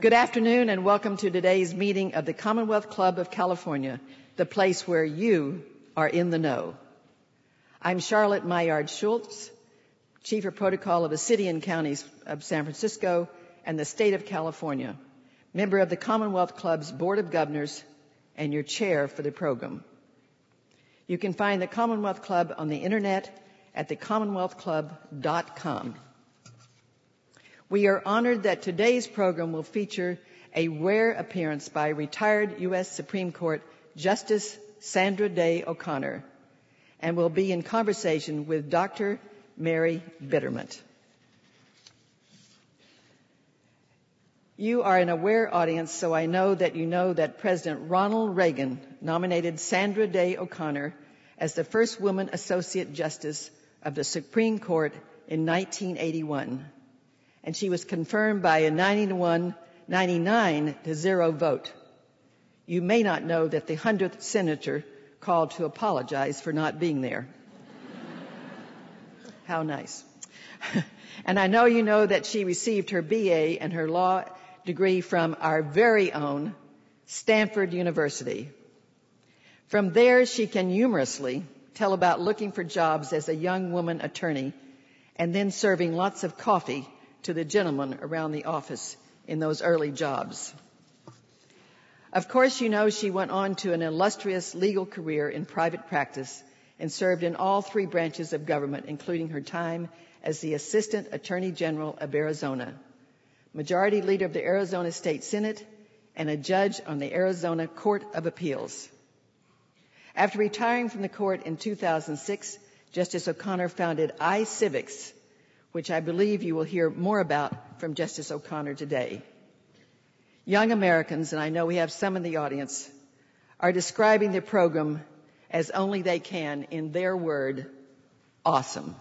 Good afternoon and welcome to today's meeting of the Commonwealth Club of California, the place where you are in the know. I'm Charlotte Maillard Schultz, Chief of Protocol of the City and Counties of San Francisco and the State of California, member of the Commonwealth Club's Board of Governors, and your chair for the program. You can find the Commonwealth Club on the internet at thecommonwealthclub.com. We are honored that today's program will feature a rare appearance by retired U.S. Supreme Court Justice Sandra Day O'Connor and will be in conversation with Dr. Mary Bitterman. You are an aware audience, so I know that President Ronald Reagan nominated Sandra Day O'Connor as the first woman Associate Justice of the Supreme Court in 1981. And she was confirmed by a 99-0 vote. You may not know that the 100th senator called to apologize for not being there. How nice. And I know you know that she received her BA and her law degree from our very own Stanford University. From there, she can humorously tell about looking for jobs as a young woman attorney and then serving lots of coffee to the gentlemen around the office in those early jobs. Of course, you know she went on to an illustrious legal career in private practice and served in all three branches of government, including her time as the Assistant Attorney General of Arizona, Majority Leader of the Arizona State Senate, and a judge on the Arizona Court of Appeals. After retiring from the court in 2006, Justice O'Connor founded iCivics, which I believe you will hear more about from Justice O'Connor today. Young Americans, and I know we have some in the audience, are describing the program as only they can in their word, awesome.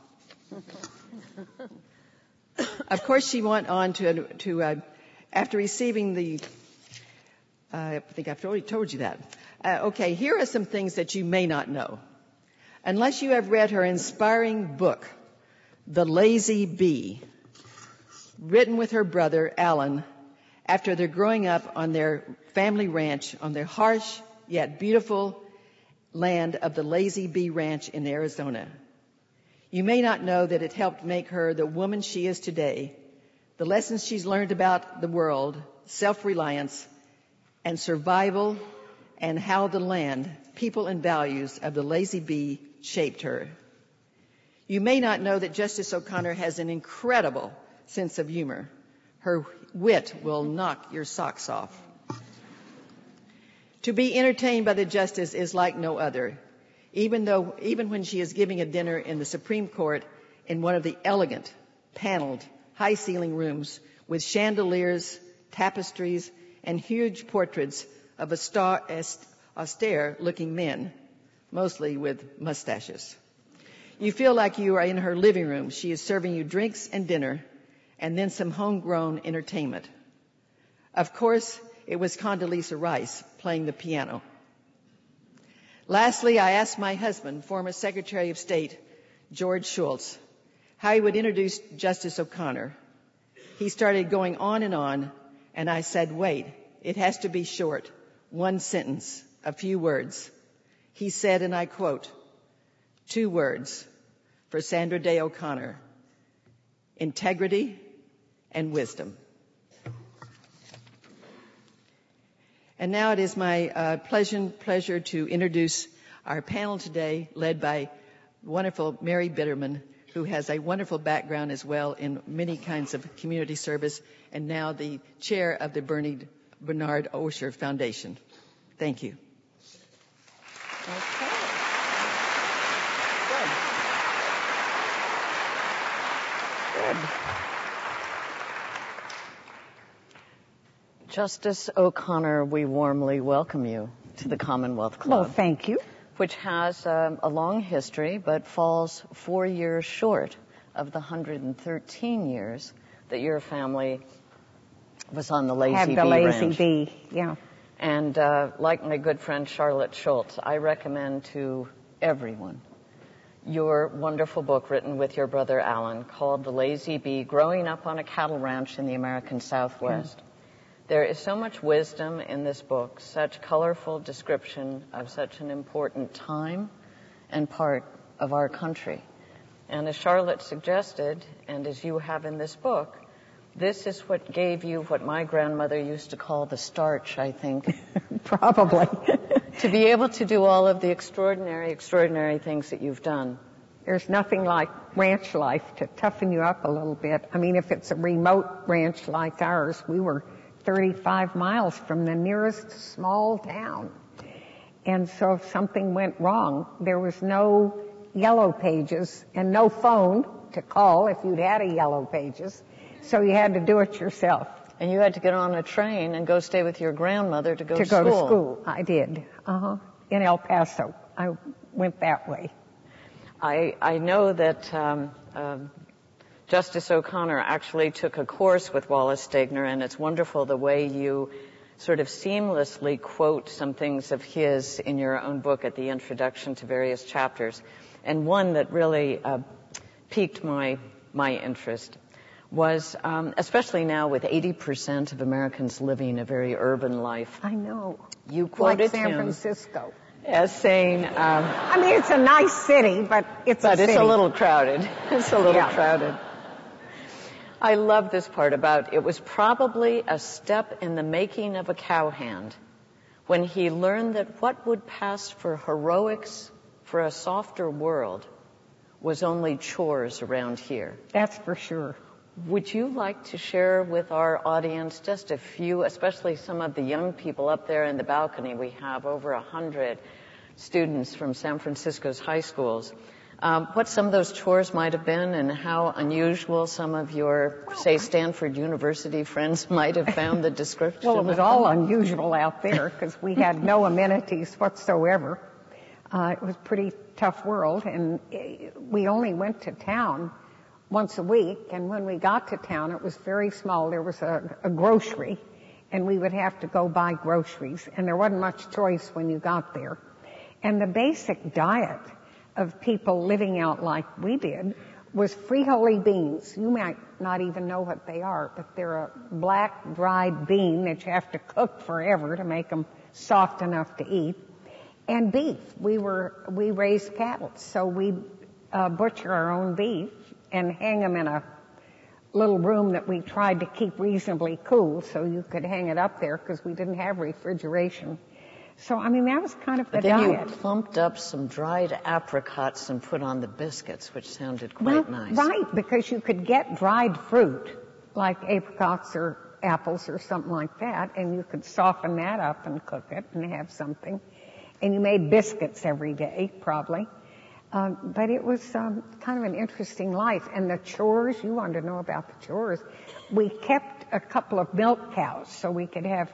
Of course, she went on to after receiving the, I think I've already told you that. Okay, here are some things that you may not know. Unless you have read her inspiring book, The Lazy Bee, written with her brother, Alan, after their growing up on their family ranch on the harsh yet beautiful land of the Lazy Bee Ranch in Arizona. You may not know that it helped make her the woman she is today, the lessons she's learned about the world, self-reliance, and survival, and how the land, people, and values of the Lazy Bee shaped her. You may not know that Justice O'Connor has an incredible sense of humor. Her wit will knock your socks off. To be entertained by the justice is like no other, even when she is giving a dinner in the Supreme Court in one of the elegant, paneled, high-ceiling rooms with chandeliers, tapestries, and huge portraits of austere-looking men, mostly with mustaches. You feel like you are in her living room. She is serving you drinks and dinner, and then some homegrown entertainment. Of course, it was Condoleezza Rice playing the piano. Lastly, I asked my husband, former Secretary of State George Shultz, how he would introduce Justice O'Connor. He started going on, and I said, wait, it has to be short, one sentence, a few words. He said, and I quote, 2 words for Sandra Day O'Connor: integrity and wisdom. And now it is my pleasure to introduce our panel today, led by wonderful Mary Bitterman, who has a wonderful background as well in many kinds of community service, and now the chair of the Bernard Osher Foundation. Thank you. Okay. Good. Justice O'Connor, we warmly welcome you to the Commonwealth Club. Well, thank you. Which has a long history, but falls 4 years short of the 113 years that your family was on the Lazy Bee Ranch. Lazy Bee, yeah. And like my good friend Charlotte Schultz, I recommend to everyone your wonderful book written with your brother Alan called The Lazy Bee, Growing Up on a Cattle Ranch in the American Southwest. There is so much wisdom in this book, such colorful description of such an important time and part of our country. And as Charlotte suggested, and as you have in this book, this is what gave you what my grandmother used to call the starch, I think. Probably. To be able to do all of the extraordinary things that you've done. There's nothing like ranch life to toughen you up a little bit. I mean, if it's a remote ranch like ours, we were 35 miles from the nearest small town. And so if something went wrong, there was no yellow pages and no phone to call if you'd had a yellow pages. So you had to do it yourself. And you had to get on a train and go stay with your grandmother to go to school. To go to school, I did. In El Paso. I went that way. I know that Justice O'Connor actually took a course with Wallace Stegner, and it's wonderful the way you sort of seamlessly quote some things of his in your own book at the introduction to various chapters. And one that really piqued my interest was, especially now with 80% of Americans living a very urban life. I know. You quoted like San him Francisco. As saying, I mean, it's a nice city, but it's a city. But it's a little crowded. It's a little crowded. I love this part about it was probably a step in the making of a cowhand when he learned that what would pass for heroics for a softer world was only chores around here. That's for sure. Would you like to share with our audience just a few, especially some of the young people up there in the balcony? We have over 100 students from San Francisco's high schools. What some of those chores might have been and how unusual some of your, say, Stanford University friends might have found the description. Well, it was all unusual out there because we had no amenities whatsoever. It was a pretty tough world, and we only went to town once a week, and when we got to town, it was very small. There was a grocery, and we would have to go buy groceries, and there wasn't much choice when you got there. And the basic diet of people living out like we did was frijoles beans. You might not even know what they are, but they're a black dried bean that you have to cook forever to make them soft enough to eat. And beef. We raised cattle, so we butcher our own beef and hang them in a little room that we tried to keep reasonably cool so you could hang it up there because we didn't have refrigeration. So, I mean, that was kind of the diet. But then you plumped up some dried apricots and put on the biscuits, which sounded quite nice. Right, because you could get dried fruit, like apricots or apples or something like that, and you could soften that up and cook it and have something. And you made biscuits every day, probably. But it was kind of an interesting life. And the chores, you wanted to know about the chores. We kept a couple of milk cows so we could have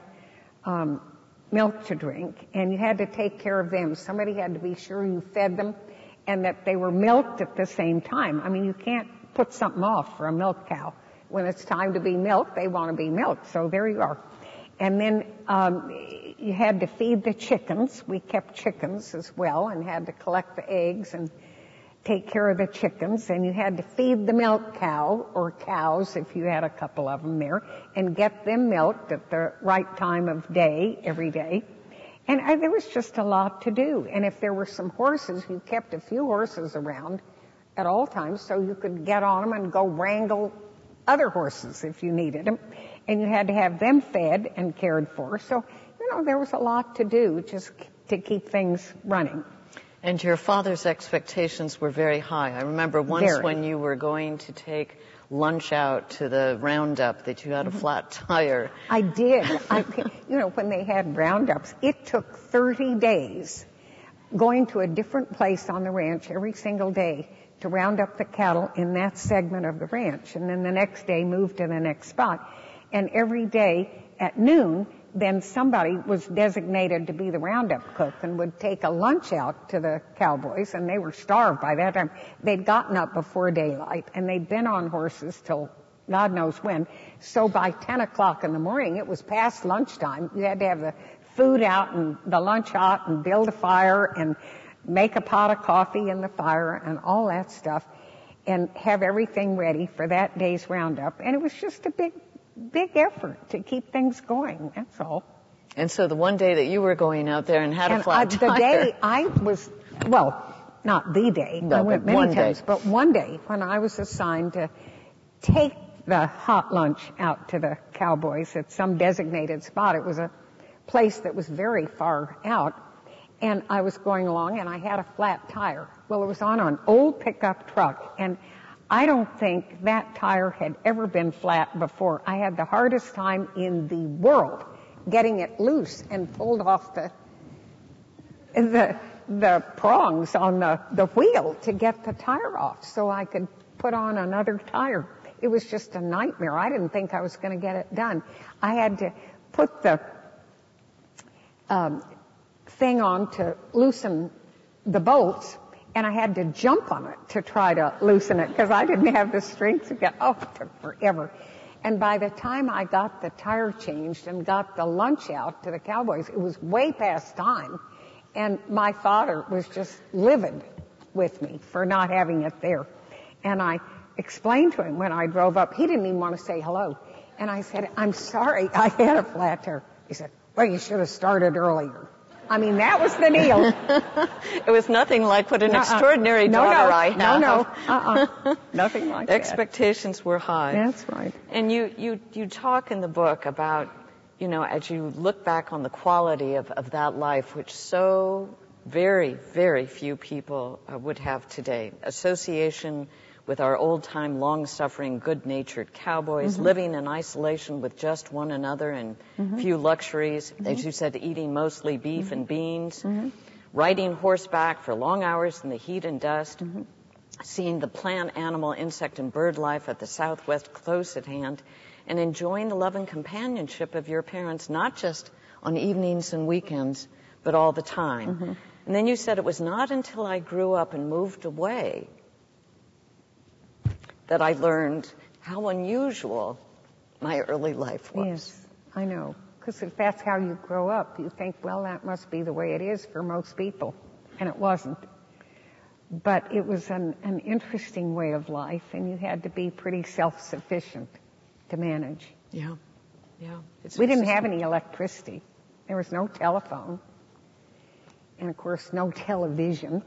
milk to drink. And you had to take care of them. Somebody had to be sure you fed them and that they were milked at the same time. I mean, you can't put something off for a milk cow. When it's time to be milked, they want to be milked. So there you are. And then you had to feed the chickens. We kept chickens as well and had to collect the eggs and take care of the chickens. And you had to feed the milk cow or cows if you had a couple of them there and get them milked at the right time of day every day. And there was just a lot to do. And if there were some horses, you kept a few horses around at all times so you could get on them and go wrangle other horses if you needed them. And you had to have them fed and cared for. So, there was a lot to do just to keep things running. And your father's expectations were very high. I remember once when you were going to take lunch out to the roundup that you had a flat tire. I did. When they had roundups, it took 30 days going to a different place on the ranch every single day to round up the cattle in that segment of the ranch. And then the next day move to the next spot. And every day at noon, then somebody was designated to be the roundup cook and would take a lunch out to the cowboys, and they were starved by that time. They'd gotten up before daylight, and they'd been on horses till God knows when. So by 10 o'clock in the morning, it was past lunchtime. You had to have the food out and the lunch hot and build a fire and make a pot of coffee in the fire and all that stuff and have everything ready for that day's roundup. And it was just a big big effort to keep things going, that's all. And so the one day that you were going out there and had a flat tire. The day I was, well, not the day, no, I went many times, but one day when I was assigned to take the hot lunch out to the cowboys at some designated spot. It was a place that was very far out, and I was going along and I had a flat tire. Well, it was on an old pickup truck, and I don't think that tire had ever been flat before. I had the hardest time in the world getting it loose and pulled off the prongs on the wheel to get the tire off so I could put on another tire. It was just a nightmare. I didn't think I was going to get it done. I had to put the thing on to loosen the bolts, and I had to jump on it to try to loosen it because I didn't have the strength to get, it took forever. And by the time I got the tire changed and got the lunch out to the cowboys, it was way past time. And my father was just livid with me for not having it there. And I explained to him when I drove up, he didn't even want to say hello. And I said, I'm sorry, I had a flat tire. He said, well, you should have started earlier. I mean, that was the deal. It was nothing like what an extraordinary daughter I have. Nothing like that. Expectations were high. That's right. And you talk in the book about, as you look back on the quality of that life, which so very, very few people would have today. Association with our old-time, long-suffering, good-natured cowboys, living in isolation with just one another and few luxuries, as you said, eating mostly beef and beans, riding horseback for long hours in the heat and dust, seeing the plant, animal, insect, and bird life at the Southwest close at hand, and enjoying the love and companionship of your parents, not just on evenings and weekends, but all the time. And then you said it was not until I grew up and moved away that I learned how unusual my early life was. Yes, I know. Because if that's how you grow up, you think, well, that must be the way it is for most people. And it wasn't. But it was an interesting way of life, and you had to be pretty self-sufficient to manage. Yeah. We didn't have any electricity. There was no telephone. And, of course, no television.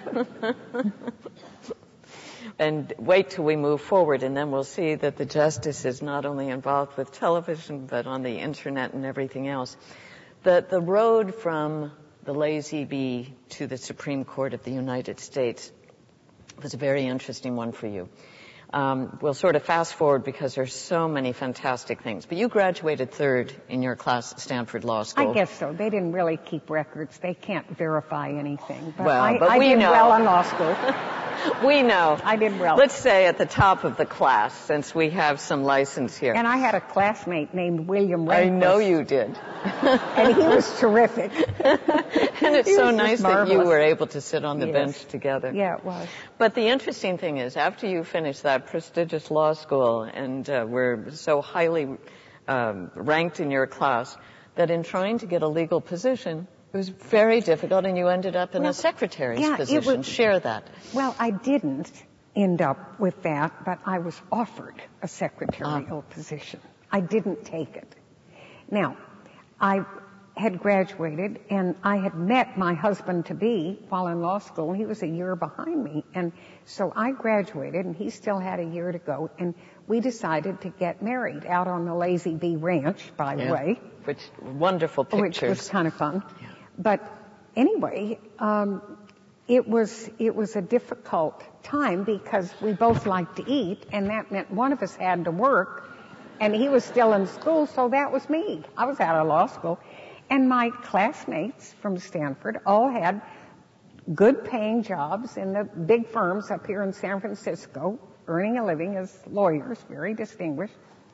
And wait till we move forward, and then we'll see that the justice is not only involved with television, but on the internet and everything else. The road from the Lazy Bee to the Supreme Court of the United States was a very interesting one for you. We'll sort of fast forward because there's so many fantastic things. But you graduated third in your class at Stanford Law School. I guess so. They didn't really keep records. They can't verify anything. But well, I we did know. well in law school. We know. I did well. Let's say at the top of the class, since we have some license here. And I had a classmate named William Rehnquist. I know you did. And he was terrific. And it's so nice that you were able to sit on the bench together. Yeah, it was. But the interesting thing is, after you finished that prestigious law school and were so highly ranked in your class, that in trying to get a legal position, it was very difficult, and you ended up in a secretary's position. Share that. Well, I didn't end up with that, but I was offered a secretarial position. I didn't take it. Now, I had graduated, and I had met my husband-to-be while in law school, and he was a year behind me. And so I graduated, and he still had a year to go, and we decided to get married out on the Lazy Bee Ranch, by the way. Which, wonderful pictures. Which was kind of fun. Yeah. But anyway, it was a difficult time because we both liked to eat, and that meant one of us had to work, and he was still in school, so that was me. I was out of law school. And my classmates from Stanford all had good paying jobs in the big firms up here in San Francisco, earning a living as lawyers, very distinguished.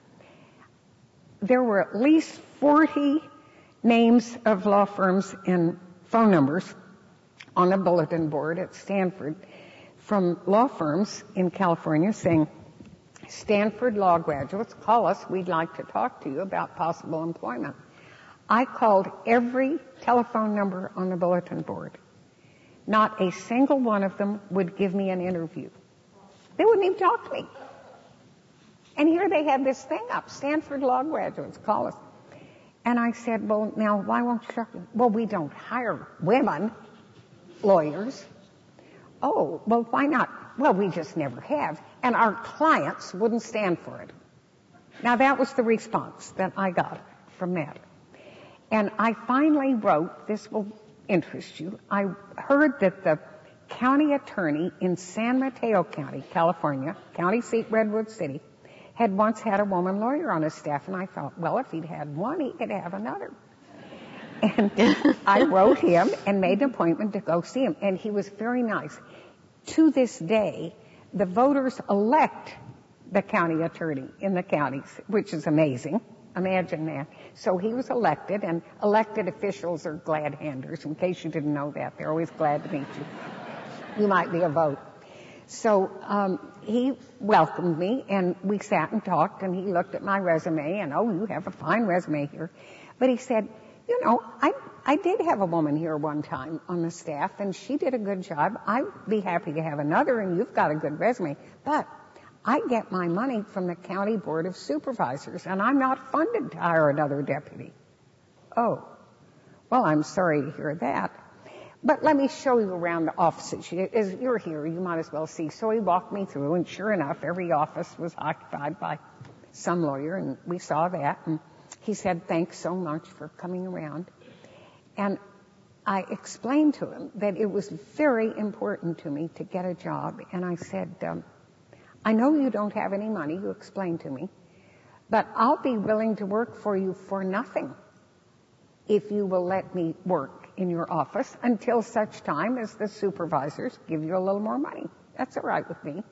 There were at least 40 names of law firms and phone numbers on a bulletin board at Stanford from law firms in California saying, Stanford law graduates, call us. We'd like to talk to you about possible employment. I called every telephone number on the bulletin board. Not a single one of them would give me an interview. They wouldn't even talk to me. And here they had this thing up, Stanford Law Graduates, call us. And I said, well, now, why won't you? Well, we don't hire women lawyers. Oh, well, why not? Well, we just never have. And our clients wouldn't stand for it. Now, that was the response that I got from that. And I finally wrote, this will interest you, I heard that the county attorney in San Mateo County, California, county seat Redwood City, had once had a woman lawyer on his staff, and I thought, well, if he'd had one, he could have another. And I wrote him and made an appointment to go see him, and he was very nice. To this day, the voters elect the county attorney in the counties, which is amazing. Imagine that. So he was elected, and elected officials are glad handers. In case you didn't know that, they're always glad to meet you. You might be a vote. So he welcomed me, and we sat and talked, and he looked at my resume, and, oh, you have a fine resume here. But he said, you know, I did have a woman here one time on the staff, and she did a good job. I'd be happy to have another, and you've got a good resume. But I get my money from the County Board of Supervisors, and I'm not funded to hire another deputy. Oh, well, I'm sorry to hear that. But let me show you around the offices. As you're here, you might as well see. So he walked me through, and sure enough, every office was occupied by some lawyer, and we saw that. And he said, thanks so much for coming around. And I explained to him that it was very important to me to get a job. And I said, I know you don't have any money, you explained to me, but I'll be willing to work for you for nothing if you will let me work in your office until such time as the supervisors give you a little more money. That's all right with me.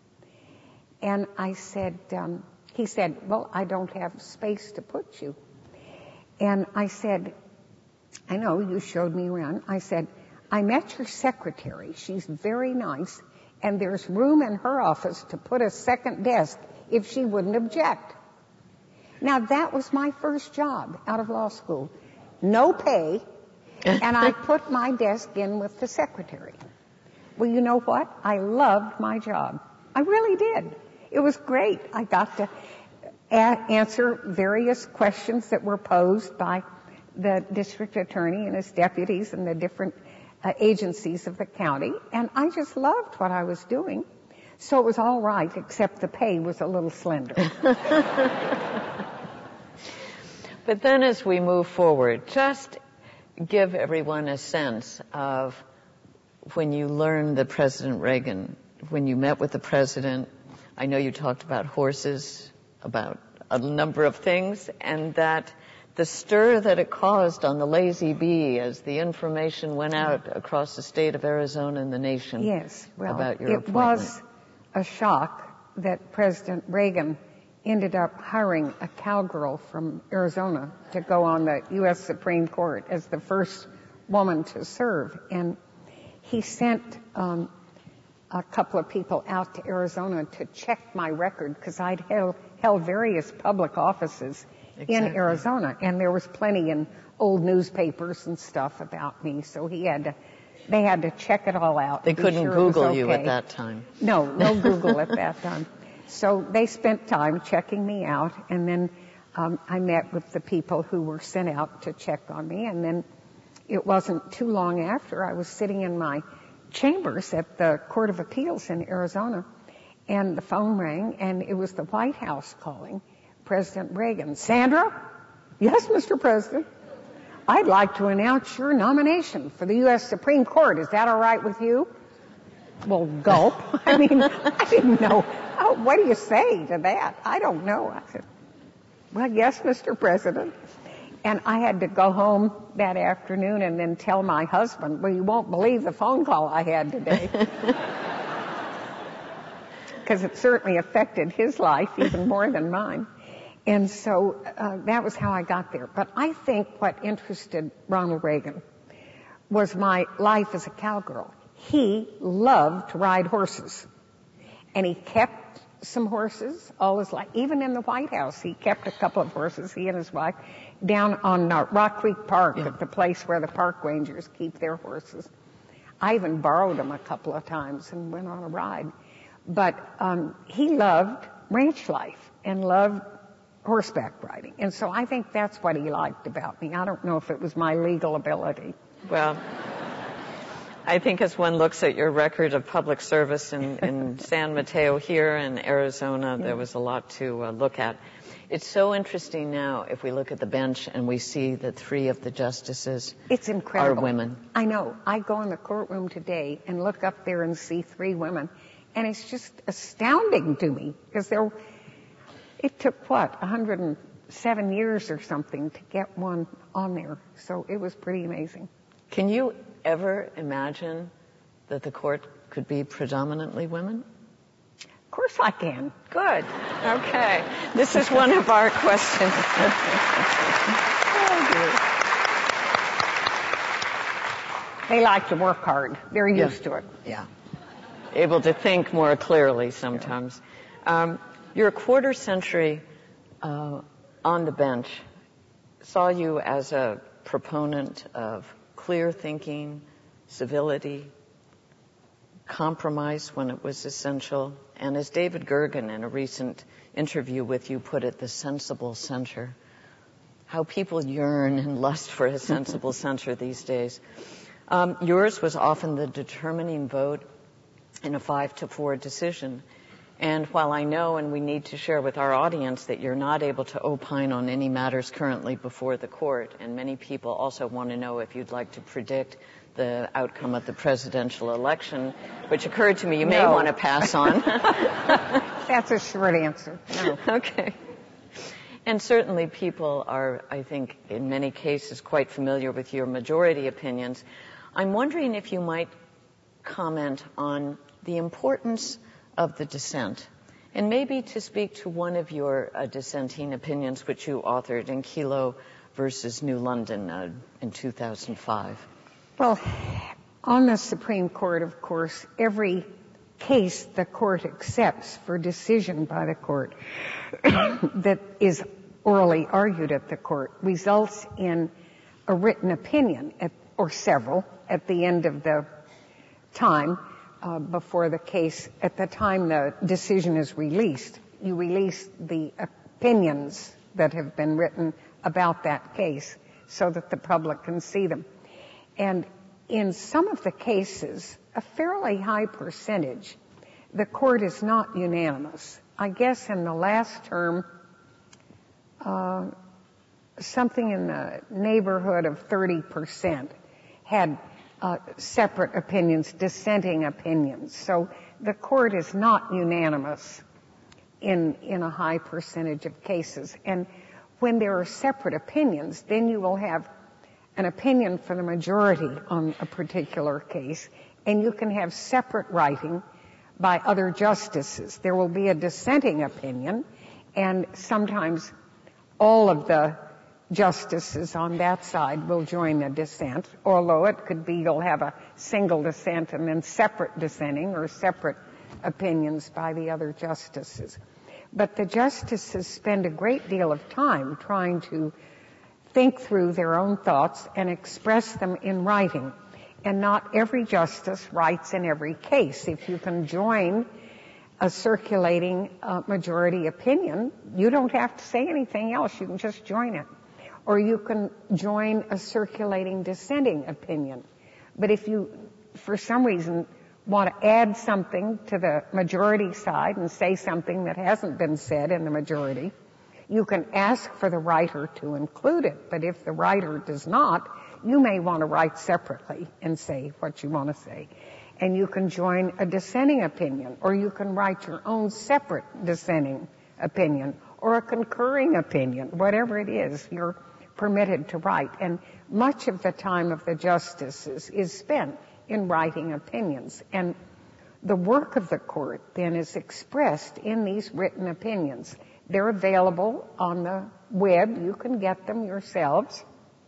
And I said, he said, well, I don't have space to put you. And I said, I know, you showed me around. I said, I met your secretary. She's very nice, and there's room in her office to put a second desk if she wouldn't object. Now, that was my first job out of law school. No pay, and I put my desk in with the secretary. Well, you know what? I loved my job. I really did. It was great. I got to answer various questions that were posed by the district attorney and his deputies and the different agencies of the county, and I just loved what I was doing. So it was all right, except the pay was a little slender. But then as we move forward, just give everyone a sense of when you learned that President Reagan, when you met with the president, I know you talked about horses, about a number of things, and that the stir that it caused on the Lazy Bee as the information went out across the state of Arizona and the nation. Yes, well, about your appointment. Was a shock that President Reagan ended up hiring a cowgirl from Arizona to go on the U.S. Supreme Court as the first woman to serve. And he sent a couple of people out to Arizona to check my record because I'd held various public offices in Arizona, and there was plenty in old newspapers and stuff about me, so they had to check it all out. They couldn't Google you at that time. No Google at that time. So they spent time checking me out, and then I met with the people who were sent out to check on me, and then it wasn't too long after I was sitting in my chambers at the Court of Appeals in Arizona, and the phone rang, and it was the White House calling President Reagan. Sandra? Yes, Mr. President. I'd like to announce your nomination for the U.S. Supreme Court. Is that all right with you? Well, gulp. I mean, I didn't know. Oh, what do you say to that? I don't know. I said, well, yes, Mr. President. And I had to go home that afternoon and then tell my husband, well, you won't believe the phone call I had today. Because it certainly affected his life even more than mine. And so that was how I got there. But I think what interested Ronald Reagan was my life as a cowgirl. He loved to ride horses. And he kept some horses all his life. Even in the White House, he kept a couple of horses, he and his wife, down on Rock Creek Park at the place where the park rangers keep their horses. I even borrowed them a couple of times and went on a ride. But he loved ranch life and loved horseback riding. And so I think that's what he liked about me. I don't know if it was my legal ability. Well, I think as one looks at your record of public service in San Mateo here in Arizona, there was a lot to look at. It's so interesting now if we look at the bench and we see that 3 of the justices It's incredible. are women. I know. I go in the courtroom today and look up there and see 3 women, and it's just astounding to me because it took, 107 years or something to get one on there. So it was pretty amazing. Can you ever imagine that the court could be predominantly women? Of course I can. Good. Okay. This is one of our questions. They like to work hard. They're used to it. Yeah. Able to think more clearly sometimes. Your quarter century on the bench saw you as a proponent of clear thinking, civility, compromise when it was essential, and as David Gergen in a recent interview with you put it, the sensible center. How people yearn and lust for a sensible center these days. Yours was often the determining vote in a 5-4 decision. And while I know and we need to share with our audience that you're not able to opine on any matters currently before the court, and many people also want to know if you'd like to predict the outcome of the presidential election, which occurred to me you may want to pass on. That's a short answer. No. Okay. And certainly people are, I think, in many cases quite familiar with your majority opinions. I'm wondering if you might comment on the importance of the dissent, and maybe to speak to one of your dissenting opinions, which you authored in Kelo versus New London in 2005. Well, on the Supreme Court, of course, every case the court accepts for decision by the court that is orally argued at the court results in a written opinion, or several, at the end of the time before the case. At the time the decision is released, you release the opinions that have been written about that case so that the public can see them. And in some of the cases, a fairly high percentage, the court is not unanimous. I guess in the last term, something in the neighborhood of 30% had separate opinions, dissenting opinions. So the court is not unanimous in a high percentage of cases. And when there are separate opinions, then you will have an opinion for the majority on a particular case, and you can have separate writing by other justices. There will be a dissenting opinion, and sometimes all of the justices on that side will join the dissent, although it could be you'll have a single dissent and then separate dissenting or separate opinions by the other justices. But the justices spend a great deal of time trying to think through their own thoughts and express them in writing. And not every justice writes in every case. If you can join a circulating majority opinion, you don't have to say anything else. You can just join it. Or you can join a circulating dissenting opinion. But if you, for some reason, want to add something to the majority side and say something that hasn't been said in the majority, you can ask for the writer to include it. But if the writer does not, you may want to write separately and say what you want to say. And you can join a dissenting opinion, or you can write your own separate dissenting opinion, or a concurring opinion, whatever it is you're permitted to write. And much of the time of the justices is spent in writing opinions. And the work of the court then is expressed in these written opinions. They're available on the web. You can get them yourselves.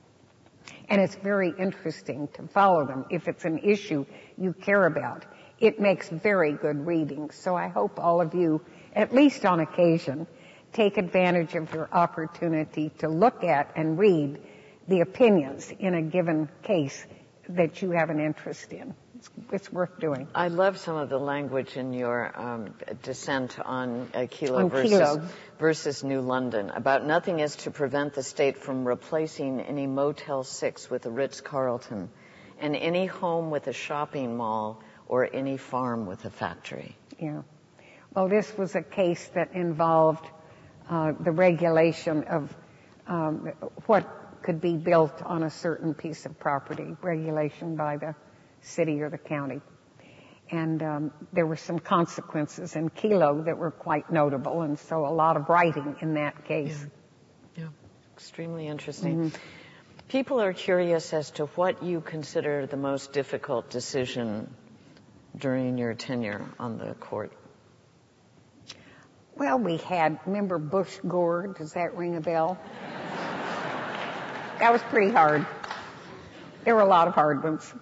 And it's very interesting to follow them if it's an issue you care about. It makes very good reading. So I hope all of you, at least on occasion, take advantage of your opportunity to look at and read the opinions in a given case that you have an interest in. It's worth doing. I love some of the language in your dissent on Kelo versus New London about nothing is to prevent the state from replacing any Motel 6 with a Ritz-Carlton and any home with a shopping mall or any farm with a factory. Yeah. Well, this was a case that involved the regulation of what could be built on a certain piece of property, regulation by the city or the county. And there were some consequences in Kelo that were quite notable, and so a lot of writing in that case. Yeah. Extremely interesting. People are curious as to what you consider the most difficult decision during your tenure on the court. Well, we had, remember Bush Gore? Does that ring a bell? That was pretty hard. There were a lot of hard ones.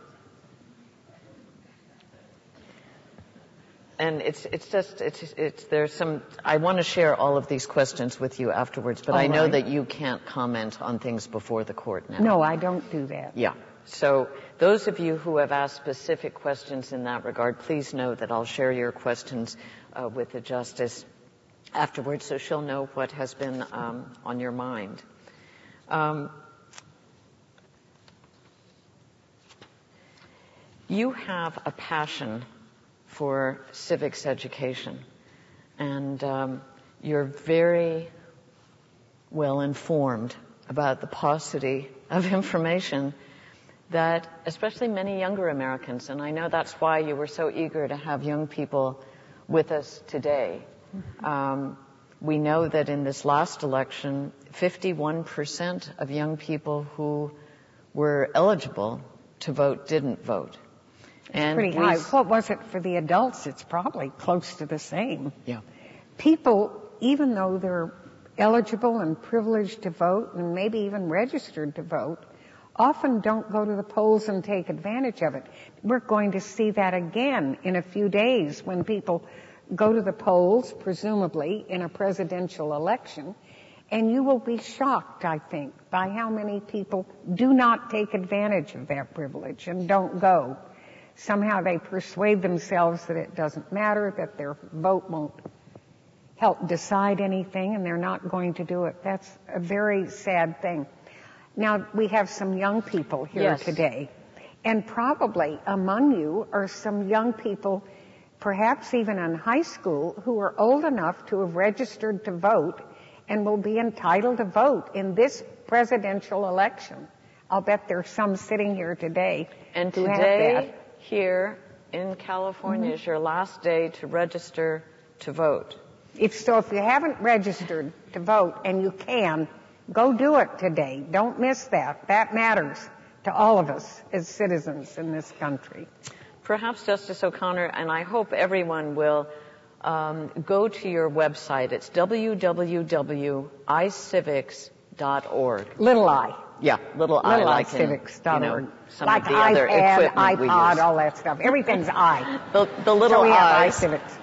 And there's some, I want to share all of these questions with you afterwards, but I know that you can't comment on things before the court now. No, I don't do that. Yeah. So those of you who have asked specific questions in that regard, please know that I'll share your questions with the justice afterwards, so she'll know what has been on your mind. You have a passion for civics education, and you're very well informed about the paucity of information that especially many younger Americans, and I know that's why you were so eager to have young people with us today. We know that in this last election, 51% of young people who were eligible to vote didn't vote. And pretty high. What was it for the adults? It's probably close to the same. Yeah. People, even though they're eligible and privileged to vote and maybe even registered to vote, often don't go to the polls and take advantage of it. We're going to see that again in a few days when people go to the polls, presumably in a presidential election, and you will be shocked, I think, by how many people do not take advantage of that privilege and don't go. Somehow they persuade themselves that it doesn't matter, that their vote won't help decide anything, and they're not going to do it. That's a very sad thing. Now, we have some young people here today, and probably among you are some young people, perhaps even in high school, who are old enough to have registered to vote and will be entitled to vote in this presidential election. I'll bet there's some sitting here today. And today, here in California, is your last day to register to vote. If you haven't registered to vote, and you can, go do it today. Don't miss that. That matters to all of us as citizens in this country. Perhaps, Justice O'Connor, and I hope everyone will go to your website. It's www.icivics.org. Little I. Yeah, little I, like civics.org. Some like of the other iPad, equipment we iPod, use. all that stuff. Everything's I. The little so we have I's. iCivics.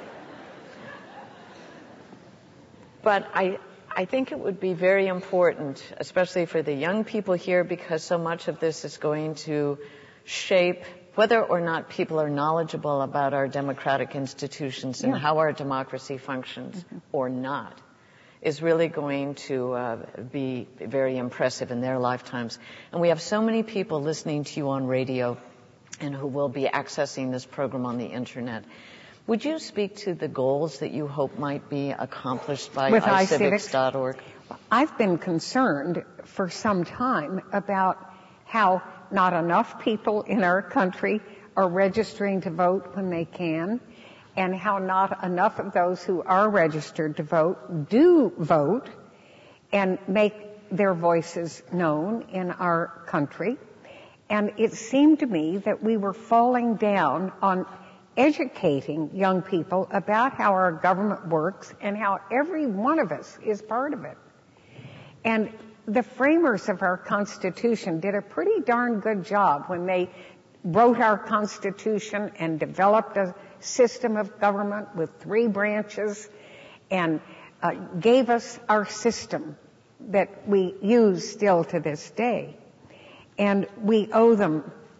But I think it would be very important, especially for the young people here, because so much of this is going to shape whether or not people are knowledgeable about our democratic institutions and how our democracy functions or not, is really going to be very impressive in their lifetimes. And we have so many people listening to you on radio and who will be accessing this program on the internet. Would you speak to the goals that you hope might be accomplished by iCivics.org? I've been concerned for some time about how not enough people in our country are registering to vote when they can, and how not enough of those who are registered to vote do vote and make their voices known in our country. And it seemed to me that we were falling down on educating young people about how our government works and how every one of us is part of it. And the framers of our Constitution did a pretty darn good job when they wrote our Constitution and developed a system of government with 3 branches and gave us our system that we use still to this day. And we owe them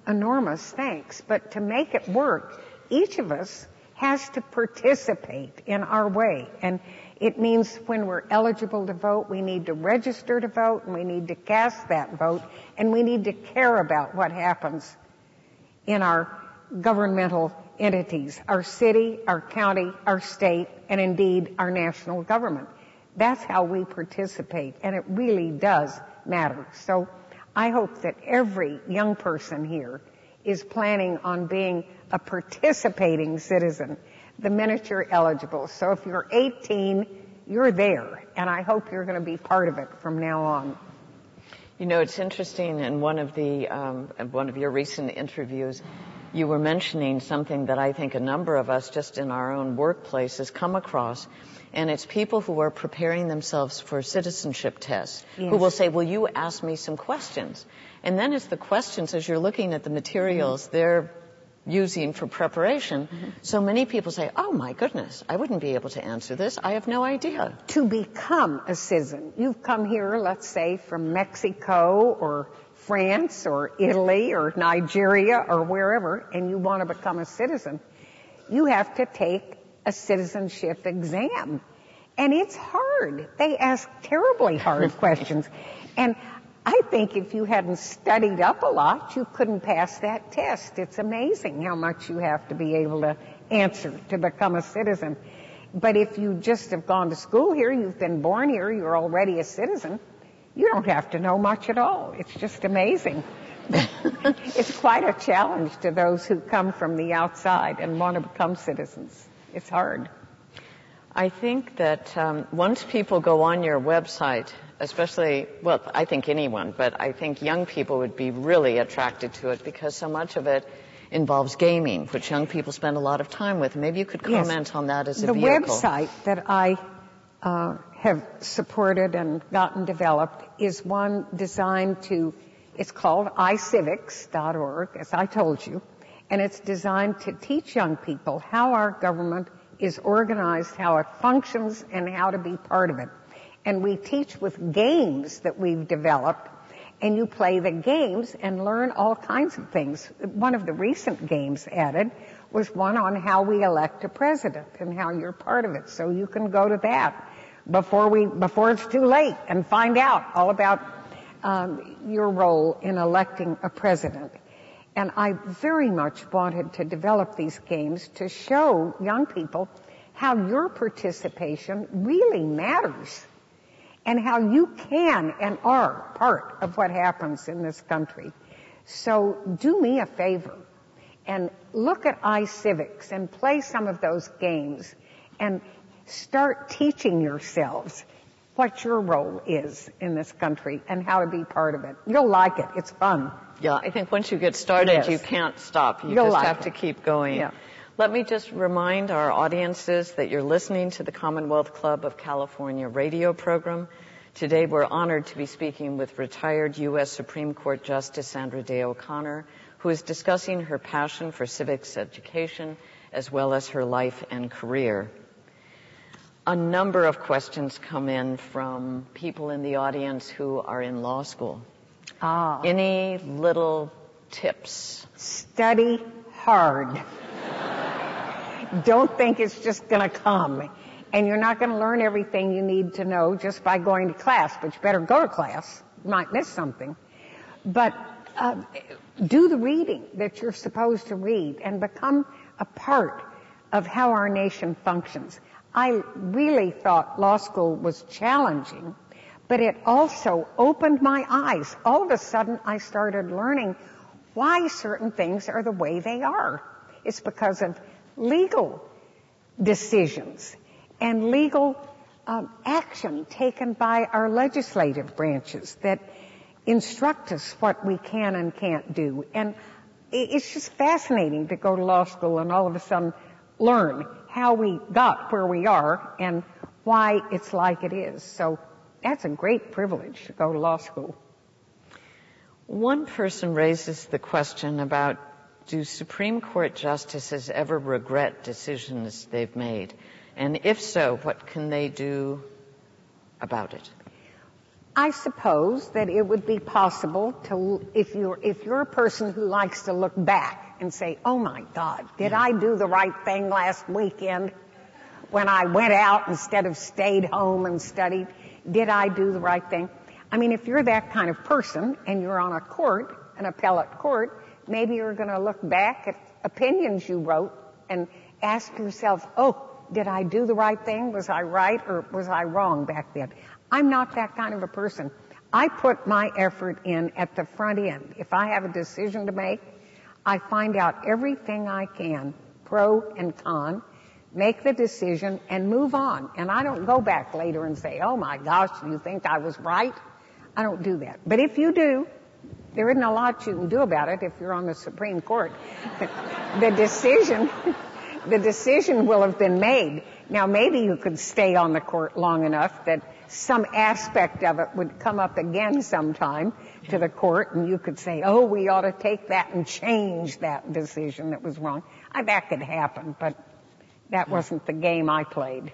enormous thanks. But to make it work, each of us has to participate in our way. And it means when we're eligible to vote, we need to register to vote, and we need to cast that vote, and we need to care about what happens in our governmental entities, our city, our county, our state, and indeed our national government. That's how we participate, and it really does matter. So I hope that every young person here is planning on being a participating citizen the minute you're eligible. So if you're 18, you're there, and I hope you're going to be part of it from now on. You know, it's interesting, in one of your recent interviews, you were mentioning something that I think a number of us just in our own workplaces come across, and it's people who are preparing themselves for citizenship tests, who will say, will you ask me some questions? And then it's the questions, as you're looking at the materials they're using for preparation, so many people say, oh my goodness, I wouldn't be able to answer this. I have no idea. To become a citizen, you've come here, let's say, from Mexico or France or Italy or Nigeria or wherever, and you want to become a citizen, you have to take a citizenship exam. And it's hard. They ask terribly hard questions. And I think if you hadn't studied up a lot, you couldn't pass that test. It's amazing how much you have to be able to answer to become a citizen. But if you just have gone to school here, you've been born here, you're already a citizen, you don't have to know much at all. It's just amazing. It's quite a challenge to those who come from the outside and want to become citizens. It's hard. I think that once people go on your website, especially, well, I think anyone, but I think young people would be really attracted to it because so much of it involves gaming, which young people spend a lot of time with. Maybe you could comment on that as a vehicle. The website that I have supported and gotten developed is one designed to, it's called iCivics.org, as I told you, and it's designed to teach young people how our government is organized, how it functions, and how to be part of it. And we teach with games that we've developed, and you play the games and learn all kinds of things. One of the recent games added was one on how we elect a president and how you're part of it. So you can go to that before it's too late and find out all about your role in electing a president. And I very much wanted to develop these games to show young people how your participation really matters and how you can and are part of what happens in this country. So do me a favor and look at iCivics and play some of those games and start teaching yourselves what your role is in this country and how to be part of it. You'll like it. It's fun. Yeah, I think once you get started, you can't stop. You just have to keep going. Yeah. Let me just remind our audiences that you're listening to the Commonwealth Club of California radio program. Today we're honored to be speaking with retired U.S. Supreme Court Justice Sandra Day O'Connor, who is discussing her passion for civics education as well as her life and career. A number of questions come in from people in the audience who are in law school. Any little tips? Study hard. Don't think it's just going to come. And you're not going to learn everything you need to know just by going to class, but you better go to class. You might miss something. But do the reading that you're supposed to read and become a part of how our nation functions. I really thought law school was challenging, but it also opened my eyes. All of a sudden, I started learning why certain things are the way they are. It's because of legal decisions and legal action taken by our legislative branches that instruct us what we can and can't do. And it's just fascinating to go to law school and all of a sudden learn how we got where we are and why it's like it is. So that's a great privilege to go to law school. One person raises the question about, do Supreme Court justices ever regret decisions they've made? And if so, what can they do about it? I suppose that it would be possible to, if you're a person who likes to look back and say, oh my God, did I do the right thing last weekend when I went out instead of stayed home and studied? Did I do the right thing? I mean, if you're that kind of person and you're on a court, an appellate court, maybe you're going to look back at opinions you wrote and ask yourself, oh, did I do the right thing? Was I right or was I wrong back then? I'm not that kind of a person. I put my effort in at the front end. If I have a decision to make, I find out everything I can, pro and con, make the decision and move on. And I don't go back later and say, oh my gosh, do you think I was right? I don't do that. But if you do, there isn't a lot you can do about it if you're on the Supreme Court. The decision will have been made. Now, maybe you could stay on the court long enough that some aspect of it would come up again sometime to the court, and you could say, oh, we ought to take that and change that decision that was wrong. That could happen, but that wasn't the game I played.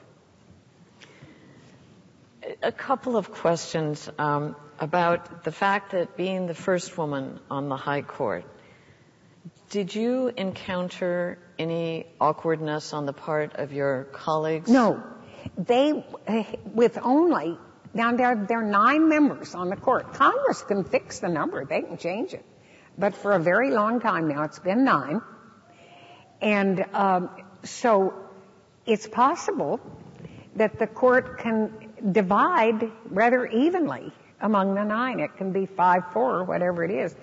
A couple of questions about the fact that being the first woman on the High Court, did you encounter any awkwardness on the part of your colleagues? No. Now there are 9 members on the court. Congress can fix the number. They can change it. But for a very long time now, it's been 9. And so it's possible that the court can divide rather evenly among the 9. It can be 5-4 or whatever it is.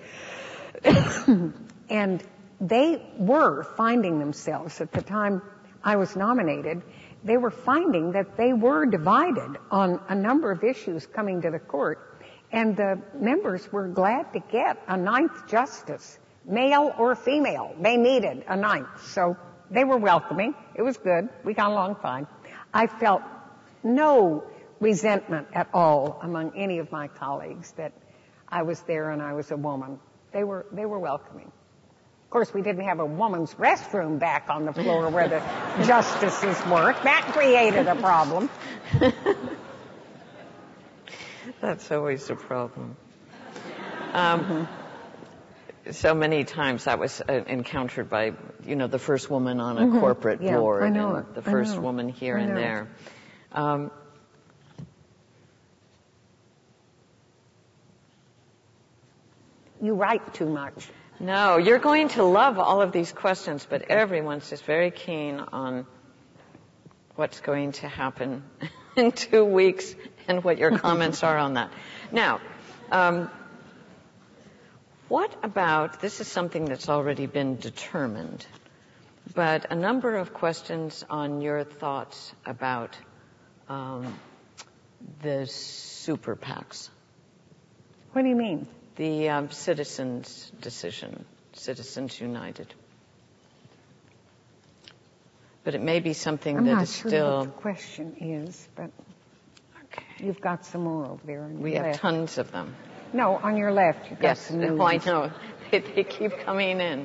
And they were finding themselves, at the time I was nominated, they were finding that they were divided on a number of issues coming to the court. And the members were glad to get a 9th justice, male or female. They needed a 9th. So they were welcoming. It was good. We got along fine. I felt no resentment at all among any of my colleagues that I was there and I was a woman. They were welcoming. Of course, we didn't have a woman's restroom back on the floor where the justices work. That created a problem. That's always a problem. So many times that was encountered by, the first woman on a corporate board, and the first woman here and there. You write too much. No, you're going to love all of these questions, but everyone's just very keen on what's going to happen in 2 weeks and what your comments are on that. Now, what about, this is something that's already been determined, but a number of questions on your thoughts about the super PACs. What do you mean? The citizens' decision, Citizens United. But it may be something that is still... I'm not sure what the question is, but you've got some more over there on your left. We have tons of them. No, on your left you've got some new ones. I know. They keep coming in.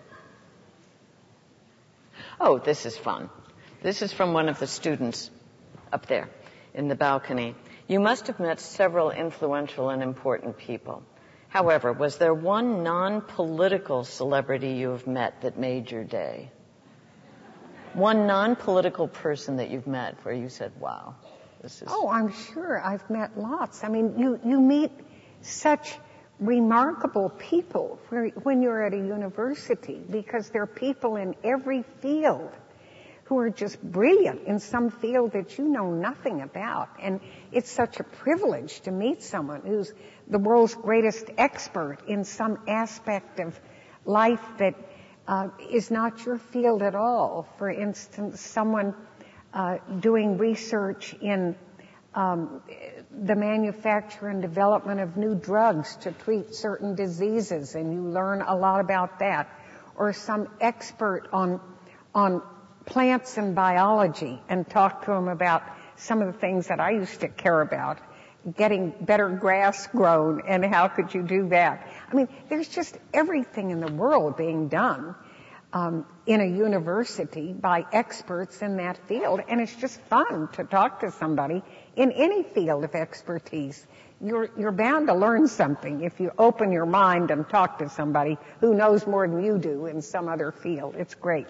Oh, this is fun. This is from one of the students up there in the balcony. You must have met several influential and important people. However, was there one non-political celebrity you have met that made your day? One non-political person that you've met where you said, wow, this is... Oh, I'm sure. I've met lots. I mean, you meet such remarkable people when you're at a university, because there are people in every field who are just brilliant in some field that you know nothing about. And it's such a privilege to meet someone who's the world's greatest expert in some aspect of life that is not your field at all. For instance, someone doing research in the manufacture and development of new drugs to treat certain diseases, and you learn a lot about that. Or some expert on plants and biology, and talk to them about some of the things that I used to care about, getting better grass grown, and how could you do that? I mean, there's just everything in the world being done in a university by experts in that field. And it's just fun to talk to somebody in any field of expertise. You're bound to learn something if you open your mind and talk to somebody who knows more than you do in some other field. It's great.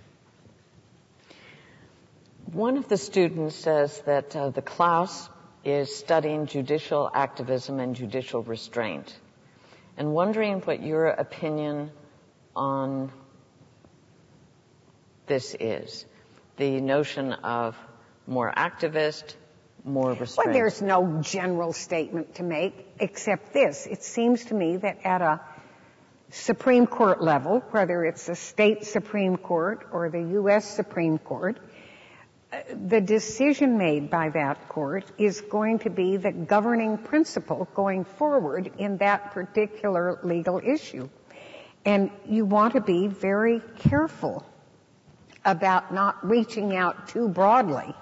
One of the students says that the class is studying judicial activism and judicial restraint, and wondering what your opinion on this is. The notion of more activist, more restraint. Well, there's no general statement to make except this. It seems to me that at a Supreme Court level, whether it's a state Supreme Court or the U.S. Supreme Court, the decision made by that court is going to be the governing principle going forward in that particular legal issue. And you want to be very careful about not reaching out too broadly.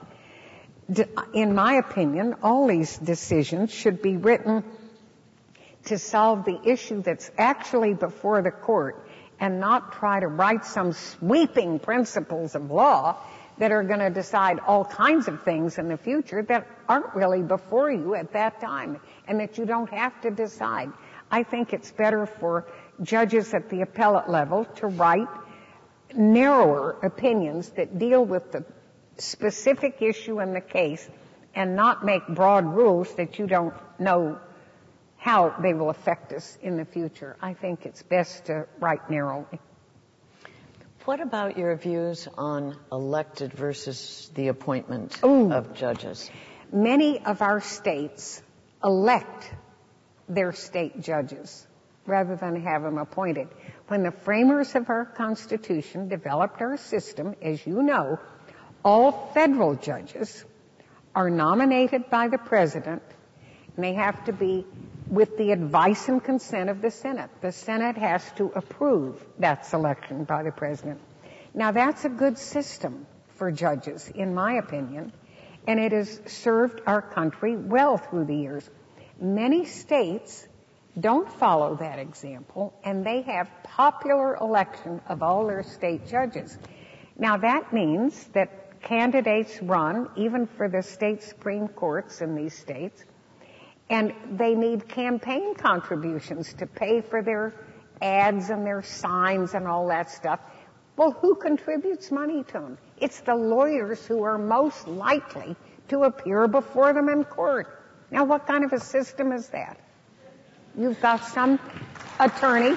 In my opinion, all these decisions should be written to solve the issue that's actually before the court and not try to write some sweeping principles of law that are going to decide all kinds of things in the future that aren't really before you at that time and that you don't have to decide. I think it's better for judges at the appellate level to write narrower opinions that deal with the specific issue in the case and not make broad rules that you don't know how they will affect us in the future. I think it's best to write narrowly. What about your views on elected versus the appointment of judges? Many of our states elect their state judges rather than have them appointed. When the framers of our Constitution developed our system, as you know, all federal judges are nominated by the President, and they have to be with the advice and consent of the Senate. The Senate has to approve that selection by the President. Now, that's a good system for judges, in my opinion, and it has served our country well through the years. Many states don't follow that example, and they have popular election of all their state judges. Now, that means that candidates run, even for the state Supreme Courts in these states, and they need campaign contributions to pay for their ads and their signs and all that stuff. Well, who contributes money to them? It's the lawyers who are most likely to appear before them in court. Now, what kind of a system is that? You've got some attorney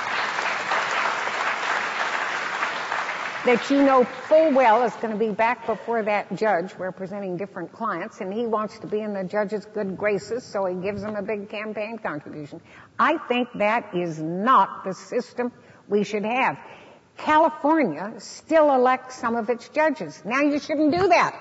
that you know full well is going to be back before that judge representing different clients, and he wants to be in the judge's good graces, so he gives them a big campaign contribution. I think that is not the system we should have. California still elects some of its judges. Now, you shouldn't do that.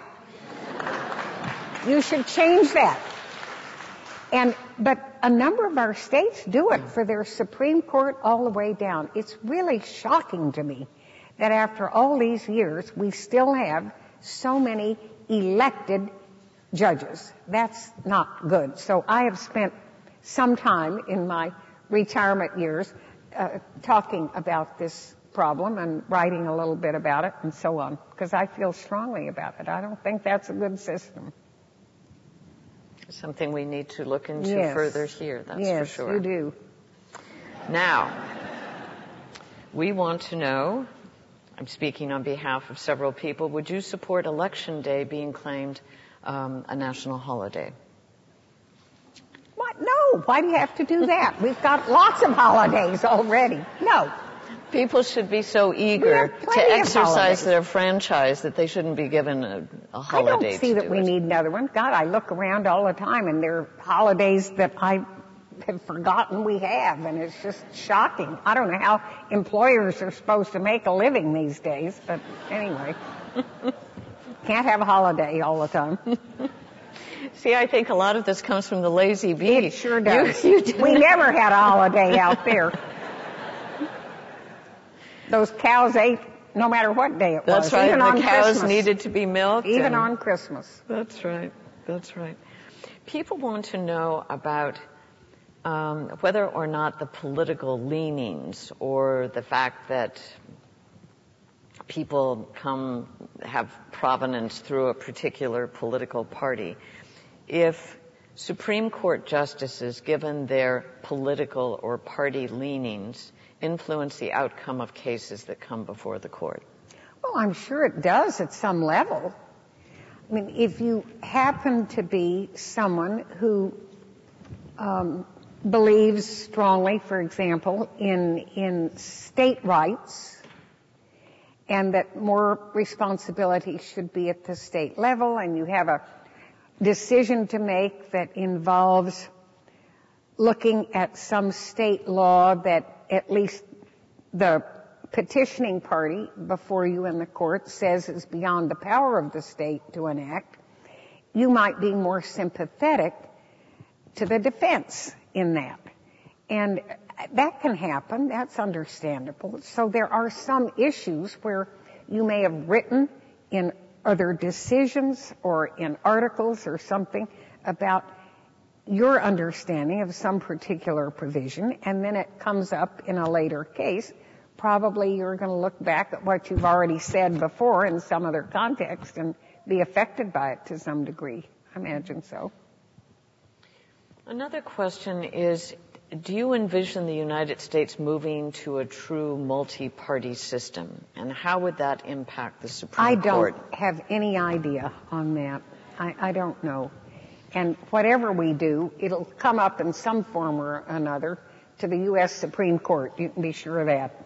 You should change that. But a number of our states do it for their Supreme Court all the way down. It's really shocking to me that after all these years, we still have so many elected judges. That's not good. So I have spent some time in my retirement years talking about this problem and writing a little bit about it and so on, because I feel strongly about it. I don't think that's a good system. Something we need to look into further here, that's for sure. Yes, you do. Now, we want to know, I'm speaking on behalf of several people, would you support Election Day being claimed a national holiday? What? No. Why do you have to do that? We've got lots of holidays already. No. People should be so eager to exercise their franchise that they shouldn't be given a holiday. I don't see that we need another one. God, I look around all the time, and there are holidays that I have forgotten we have, and it's just shocking. I don't know how employers are supposed to make a living these days, but anyway. Can't have a holiday all the time. See, I think a lot of this comes from the lazy bee. It sure does. We never had a holiday out there. Those cows ate no matter what day it was. That's right. Even on the cows Christmas. needed to be milked. Even on Christmas. That's right. That's right. People want to know about whether or not the political leanings or the fact that people have provenance through a particular political party. If Supreme Court justices, given their political or party leanings, influence the outcome of cases that come before the court? Well, I'm sure it does at some level. I mean, if you happen to be someone who believes strongly, for example, in state rights, and that more responsibility should be at the state level, and you have a decision to make that involves looking at some state law that at least the petitioning party before you in the court says is beyond the power of the state to enact, you might be more sympathetic to the defense in that. And that can happen. That's understandable. So there are some issues where you may have written in other decisions or in articles or something about your understanding of some particular provision, and then it comes up in a later case. Probably you're going to look back at what you've already said before in some other context and be affected by it to some degree. I imagine so. Another question is, do you envision the United States moving to a true multi-party system? And how would that impact the Supreme Court? I don't have any idea on that. I don't know. And whatever we do, it'll come up in some form or another to the U.S. Supreme Court. You can be sure of that.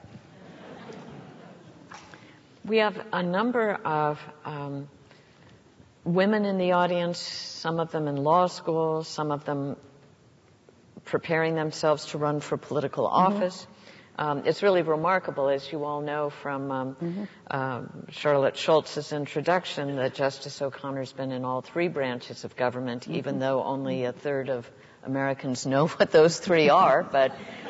We have a number of women in the audience, some of them in law school, some of them preparing themselves to run for political office. It's really remarkable, as you all know from Charlotte Schultz's introduction, that Justice O'Connor's been in all three branches of government, even though only a third of Americans know what those three are. But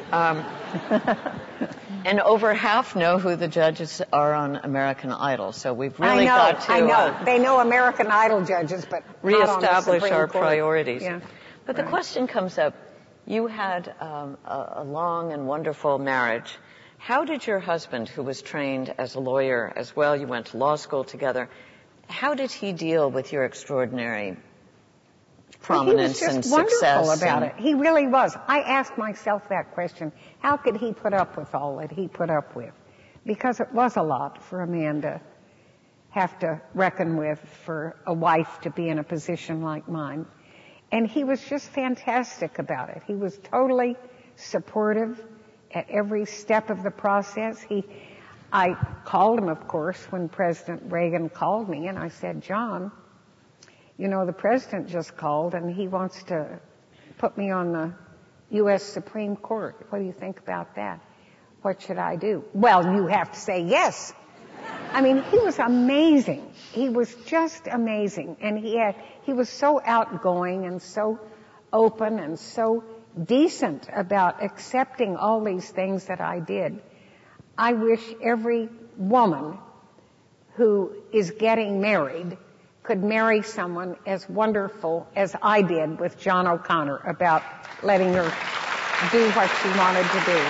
and over half know who the judges are on American Idol. So we've really got to... I know. They know American Idol judges, but reestablish our Court. priorities. Yeah. But the question comes up, you had a long and wonderful marriage. How did your husband, who was trained as a lawyer as well, you went to law school together, how did he deal with your extraordinary prominence and success? He was just wonderful about it. He really was. I asked myself that question. How could he put up with all that he put up with? Because it was a lot for a man to have to reckon with, for a wife to be in a position like mine. And he was just fantastic about it. He was totally supportive at every step of the process. I called him, of course, when President Reagan called me, and I said, John, you know, the president just called, and he wants to put me on the U.S. Supreme Court. What do you think about that? What should I do? Well, you have to say yes. I mean, he was amazing. He was just amazing. And he was so outgoing and so open and so decent about accepting all these things that I did. I wish every woman who is getting married could marry someone as wonderful as I did with John O'Connor about letting her do what she wanted to do.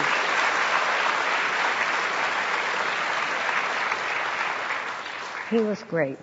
He was great.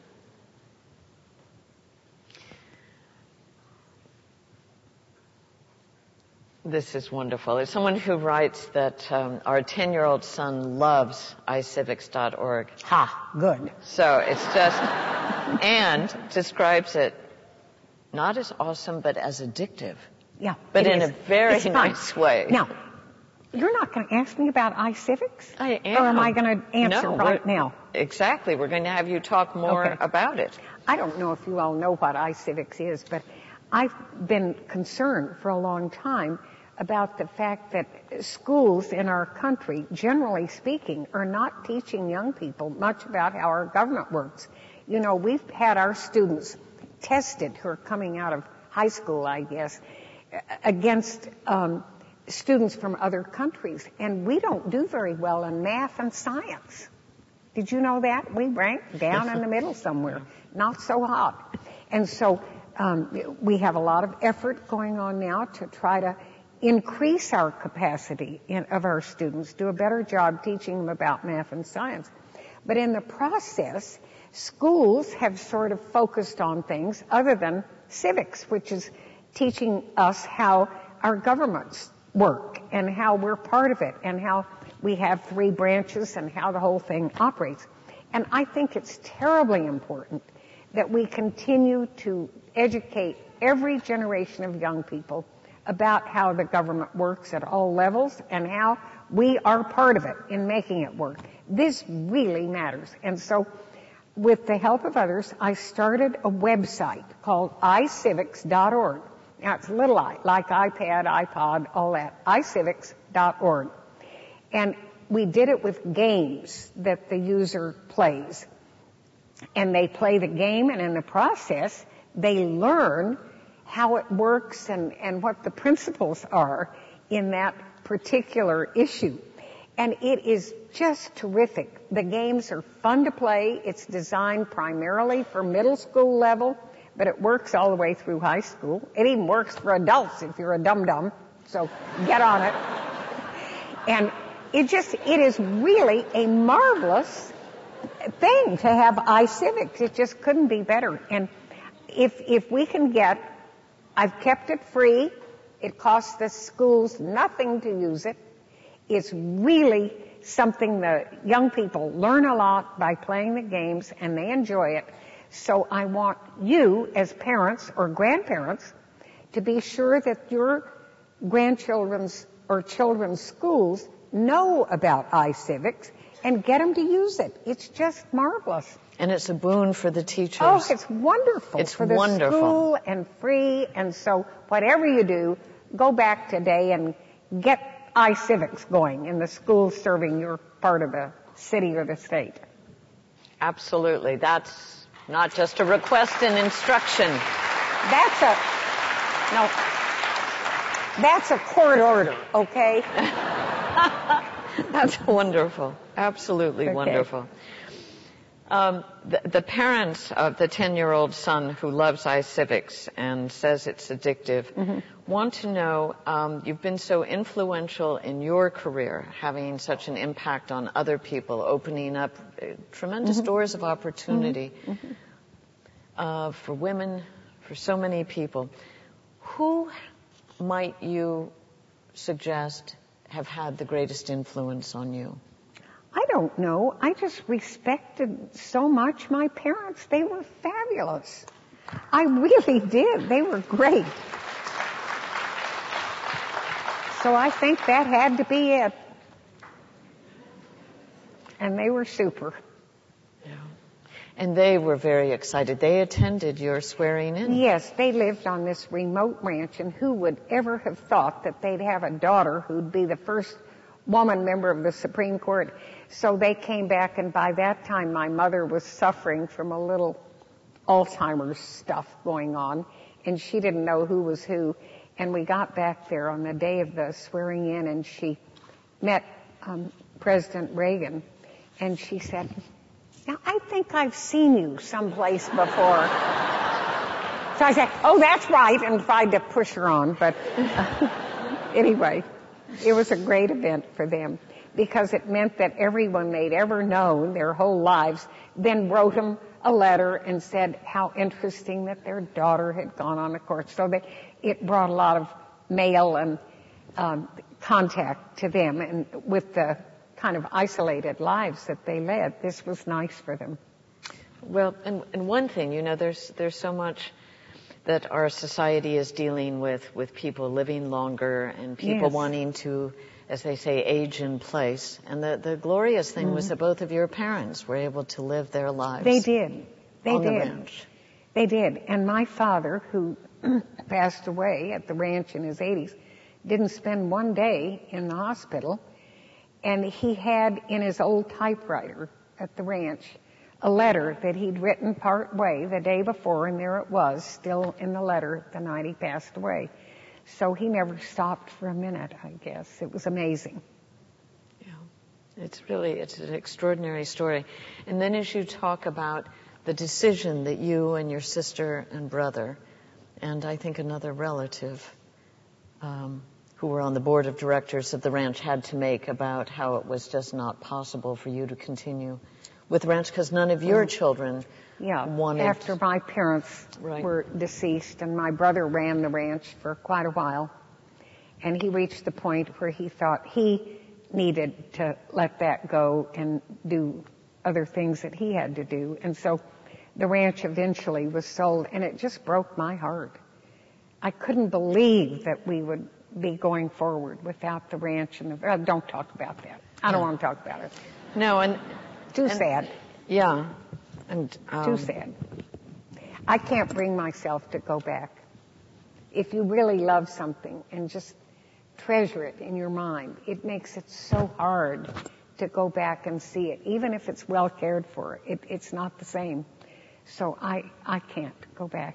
This is wonderful. There's someone who writes that our 10-year-old son loves iCivics.org. Ha, good. So it's just, and describes it not as awesome, but as addictive. Yeah. But in a very nice way. Now, you're not going to ask me about iCivics? I am. Or am I going to answer right now? Exactly. We're going to have you talk more about it. I don't know if you all know what iCivics is, but I've been concerned for a long time about the fact that schools in our country, generally speaking, are not teaching young people much about how our government works. You know, we've had our students tested who are coming out of high school, I guess, against students from other countries. And we don't do very well in math and science. Did you know that? We rank down in the middle somewhere. Not so hot. And so we have a lot of effort going on now to try to increase our capacity of our students, do a better job teaching them about math and science. But in the process, schools have sort of focused on things other than civics, which is teaching us how our governments work and how we're part of it and how we have 3 branches and how the whole thing operates. And I think it's terribly important that we continue to educate every generation of young people about how the government works at all levels and how we are part of it in making it work. This really matters. And so, with the help of others, I started a website called iCivics.org. Now, it's little I, like iPad, iPod, all that, iCivics.org. And we did it with games that the user plays. And they play the game, and in the process, they learn how it works and what the principles are in that particular issue. And it is just terrific. The games are fun to play. It's designed primarily for middle school level, but it works all the way through high school. It even works for adults if you're a dum-dum, so get on it. And it is really a marvelous thing to have iCivics. It just couldn't be better. And if we can I've kept it free. It costs the schools nothing to use it. It's really something that young people learn a lot by playing the games, and they enjoy it. So I want you, as parents or grandparents, to be sure that your grandchildren's or children's schools know about iCivics and get them to use it. It's just marvelous. And it's a boon for the teachers. Oh, it's wonderful. It's for the wonderful. School and free. And so whatever you do, go back today and get iCivics going in the schools serving your part of the city or the state. Absolutely. That's not just a request and instruction. That's a court order, okay? That's wonderful. Absolutely wonderful. The parents of the 10-year-old son who loves iCivics and says it's addictive want to know, you've been so influential in your career, having such an impact on other people, opening up tremendous doors of opportunity for women, for so many people. Who might you suggest have had the greatest influence on you? I don't know. I just respected so much my parents. They were fabulous. I really did. They were great. So I think that had to be it. And they were super. Yeah. And they were very excited. They attended your swearing in. Yes, they lived on this remote ranch, and who would ever have thought that they'd have a daughter who'd be the first woman member of the Supreme Court. So they came back, and by that time my mother was suffering from a little Alzheimer's stuff going on, and she didn't know who was who. And we got back there on the day of the swearing in, and she met President Reagan, and she said, "Now, I think I've seen you someplace before." So I said, "Oh, that's right," and tried to push her on. But anyway, it was a great event for them because it meant that everyone they'd ever known their whole lives then wrote them a letter and said how interesting that their daughter had gone on the court. So it brought a lot of mail and contact to them, and with the kind of isolated lives that they led, this was nice for them. Well, and one thing, you know, there's so much that our society is dealing with people living longer and people wanting to, as they say, age in place. And the glorious thing was that both of your parents were able to live their lives. They did. On the ranch. They did. And my father, who passed away at the ranch in his 80s, didn't spend one day in the hospital. And he had in his old typewriter at the ranch a letter that he'd written part way the day before, and there it was, still in the letter the night he passed away. So he never stopped for a minute, I guess. It was amazing. Yeah. It's an extraordinary story. And then as you talk about the decision that you and your sister and brother, and I think another relative, who were on the board of directors of the ranch, had to make about how it was just not possible for you to continue with the ranch because none of your children wanted. After my parents were deceased, and my brother ran the ranch for quite a while, and he reached the point where he thought he needed to let that go and do other things that he had to do. And so the ranch eventually was sold, and it just broke my heart. I couldn't believe that we would be going forward without the ranch and the... don't talk about that. I don't want to talk about it. No, and... Too sad. Yeah. And too sad. I can't bring myself to go back. If you really love something and just treasure it in your mind, it makes it so hard to go back and see it. Even if it's well cared for, it's not the same. So I can't go back.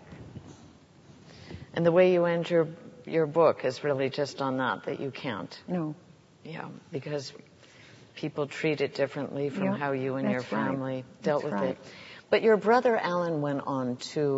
And the way you end your book is really just on that you can't. No. Yeah, because people treat it differently from how you and your family dealt with it. But your brother Alan went on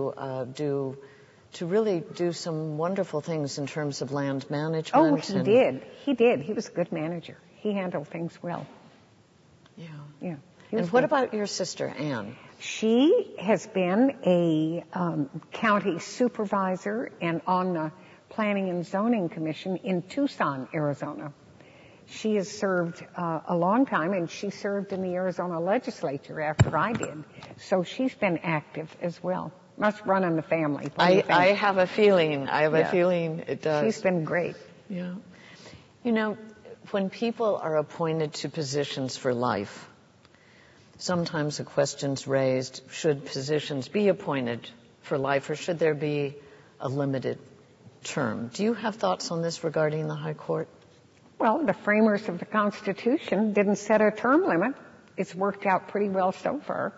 to really do some wonderful things in terms of land management. Oh, he did. He did. He was a good manager. He handled things well. Yeah. Yeah. And what about your sister, Anne? She has been a county supervisor and on the Planning and Zoning Commission in Tucson, Arizona. She has served a long time, and she served in the Arizona legislature after I did. So she's been active as well. Must run in the family. I have a feeling. I have a feeling it does. She's been great. Yeah. You know, when people are appointed to positions for life, sometimes the question's raised, should positions be appointed for life, or should there be a limited term? Do you have thoughts on this regarding the High Court? Well, the framers of the Constitution didn't set a term limit. It's worked out pretty well so far.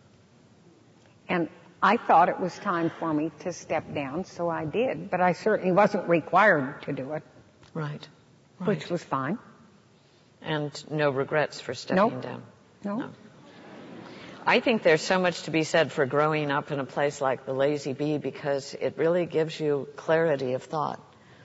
And I thought it was time for me to step down, so I did. But I certainly wasn't required to do it. Right. Which was fine. And no regrets for stepping down? No. I think there's so much to be said for growing up in a place like the Lazy Bee, because it really gives you clarity of thought.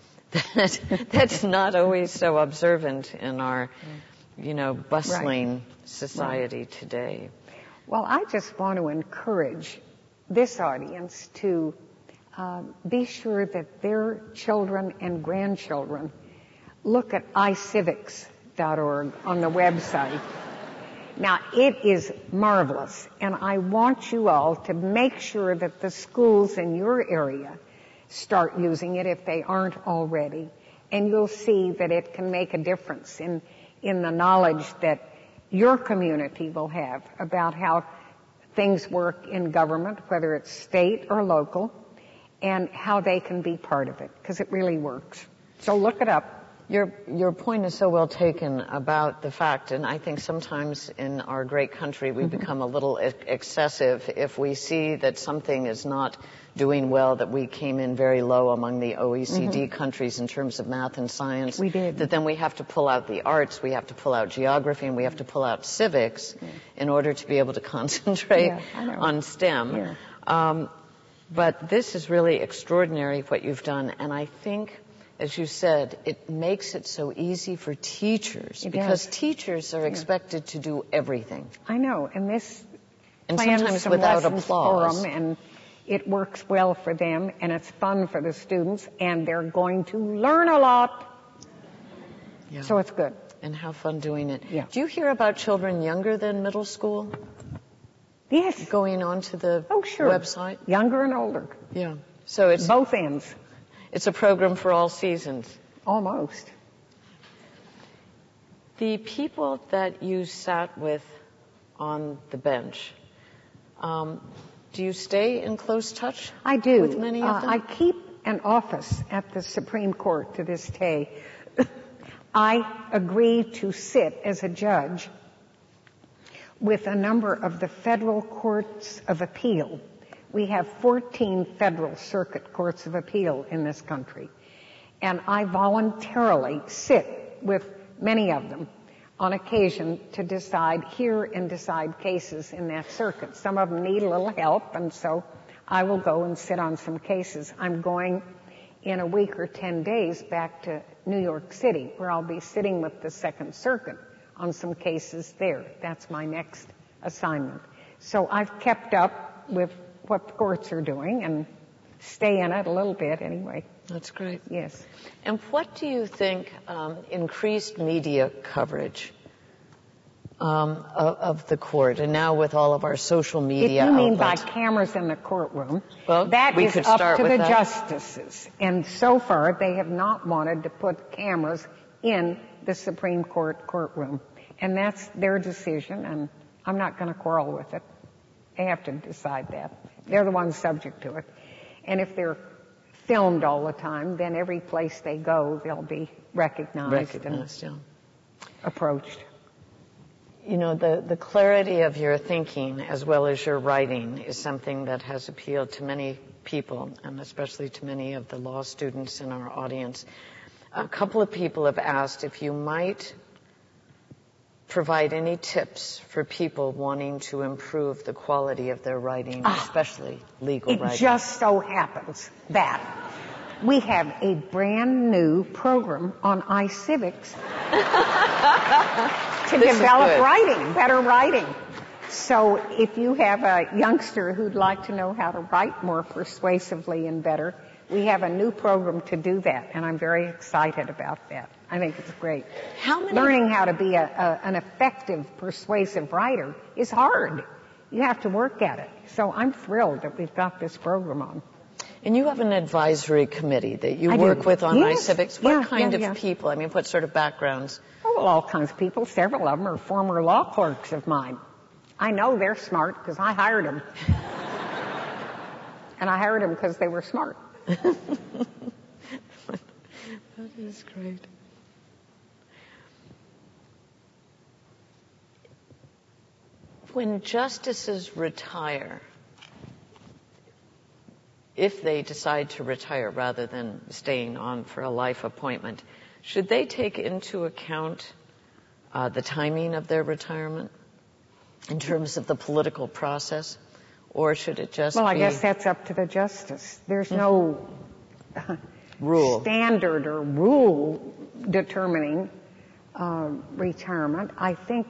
That's not always so observant in our, bustling society today. Well, I just want to encourage this audience to be sure that their children and grandchildren look at iCivics.org on the website. Now, it is marvelous, and I want you all to make sure that the schools in your area start using it if they aren't already. And you'll see that it can make a difference in the knowledge that your community will have about how things work in government, whether it's state or local, and how they can be part of it, because it really works. So look it up. Your point is so well taken about the fact, and I think sometimes in our great country we become a little excessive if we see that something is not doing well, that we came in very low among the OECD countries in terms of math and science. We did. That then we have to pull out the arts, we have to pull out geography, and we have to pull out civics in order to be able to concentrate on STEM. Yeah. But this is really extraordinary what you've done, and I think, as you said, it makes it so easy for teachers, because teachers are expected to do everything. I know, and this and plans sometimes some without lessons applause. for them, and it works well for them, and it's fun for the students, and they're going to learn a lot. Yeah. So it's good. And have fun doing it. Yeah. Do you hear about children younger than middle school Yes. going onto the sure. website? Younger and older. Yeah. So it's both ends. It's a program for all seasons. Almost. The people that you sat with on the bench, do you stay in close touch? I do. With many of them? I keep an office at the Supreme Court to this day. I agree to sit as a judge with a number of the federal courts of appeal. We have 14 federal circuit courts of appeal in this country. And I voluntarily sit with many of them on occasion to hear and decide cases in that circuit. Some of them need a little help, and so I will go and sit on some cases. I'm going in a week or 10 days back to New York City, where I'll be sitting with the Second Circuit on some cases there. That's my next assignment. So I've kept up with what the courts are doing and stay in it a little bit anyway. That's great. Yes. And what do you think increased media coverage of the court, and now with all of our social media If you mean outlets? by cameras in the courtroom, Well, that we is could up start to with the that. justices. And so far, they have not wanted to put cameras in the Supreme Court courtroom. And that's their decision, and I'm not going to quarrel with it. They have to decide that. They're the ones subject to it. And if they're filmed all the time, then every place they go, they'll be recognized and Yeah. approached. You know, the clarity of your thinking as well as your writing is something that has appealed to many people, and especially to many of the law students in our audience. A couple of people have asked if you might provide any tips for people wanting to improve the quality of their writing, especially legal writing. It just so happens that we have a brand new program on iCivics to develop writing, better writing. So if you have a youngster who'd like to know how to write more persuasively and better, we have a new program to do that, and I'm very excited about that. I think it's great. Learning how to be an effective, persuasive writer is hard. You have to work at it. So I'm thrilled that we've got this program on. And you have an advisory committee that you I work do. with on Yes. iCivics. What Yeah, kind yeah. of people? I mean, what sort of backgrounds? Oh, well, all kinds of people. Several of them are former law clerks of mine. I know they're smart because I hired them. And I hired them because they were smart. That is great. When justices retire, if they decide to retire rather than staying on for a life appointment, should they take into account the timing of their retirement in terms of the political process? Or should it just Well, I be guess that's up to the justice. There's no rule? standard or rule determining retirement. I think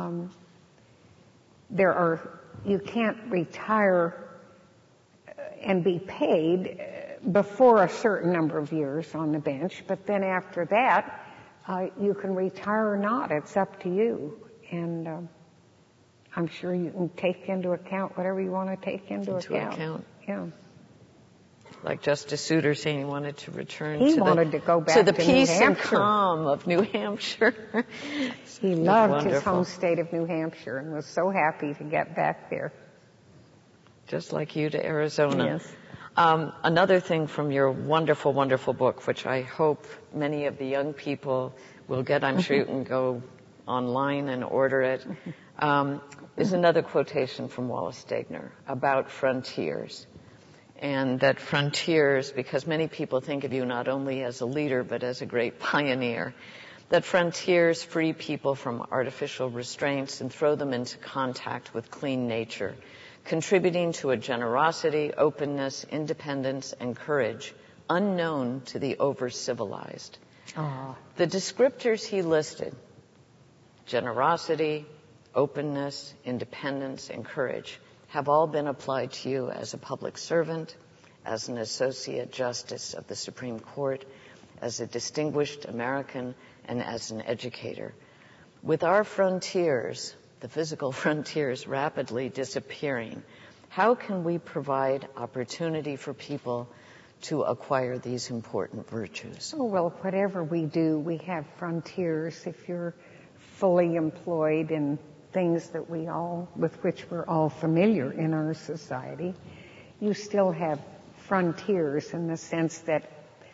you can't retire and be paid before a certain number of years on the bench, but then after that, you can retire or not. It's up to you. And I'm sure you can take into account whatever you want to take into account. Yeah. Like Justice Souter saying he wanted to return He to wanted to go back to the New peace and Hampshire. calm of New Hampshire. He loved his wonderful. home state of New Hampshire and was so happy to get back there. Just like you to Arizona. Yes. Another thing from your wonderful, wonderful book, which I hope many of the young people will get, I'm sure you can go online and order it, is another quotation from Wallace Stegner about frontiers. And that frontiers, because many people think of you not only as a leader, but as a great pioneer, that frontiers free people from artificial restraints and throw them into contact with clean nature, contributing to a generosity, openness, independence, and courage unknown to the over-civilized. The descriptors he listed, generosity, openness, independence, and courage, have all been applied to you as a public servant, as an associate justice of the Supreme Court, as a distinguished American, and as an educator. With our frontiers, the physical frontiers, rapidly disappearing, how can we provide opportunity for people to acquire these important virtues? Oh, well, whatever we do, we have frontiers. If you're fully employed in things that with which we're all familiar in our society, you still have frontiers in the sense that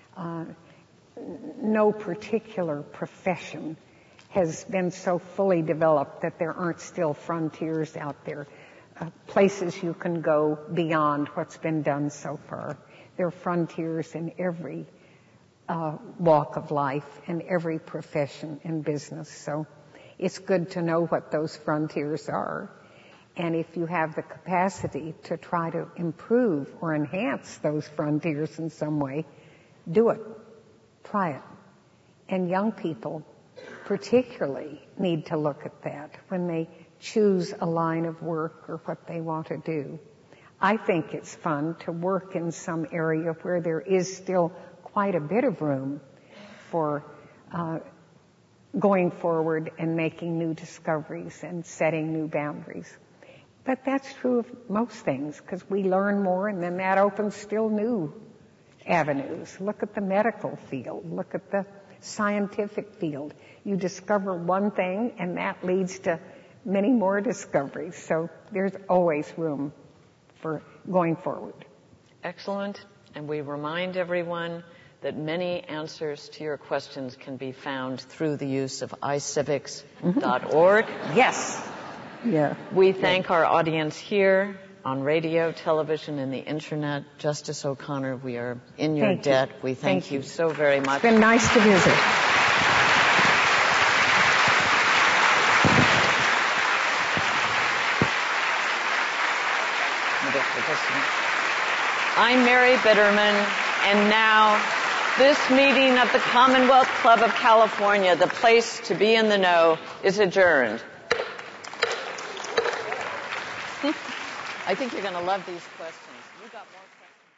no particular profession has been so fully developed that there aren't still frontiers out there, places you can go beyond what's been done so far. There are frontiers in every walk of life and every profession and business. So it's good to know what those frontiers are. And if you have the capacity to try to improve or enhance those frontiers in some way, do it. Try it. And young people particularly need to look at that when they choose a line of work or what they want to do. I think it's fun to work in some area where there is still quite a bit of room for going forward and making new discoveries and setting new boundaries. But that's true of most things, because we learn more and then that opens still new avenues. Look at the medical field. Look at the scientific field. You discover one thing and that leads to many more discoveries. So there's always room for going forward. Excellent. And we remind everyone that many answers to your questions can be found through the use of icivics.org. Yes. Yeah. We thank our audience here on radio, television, and the internet. Justice O'Connor, we are in your debt. We thank you so very much. It's been nice to visit. I'm Mary Bitterman, and now this meeting of the Commonwealth Club of California, the place to be in the know, is adjourned. I think you're going to love these questions. You got more questions.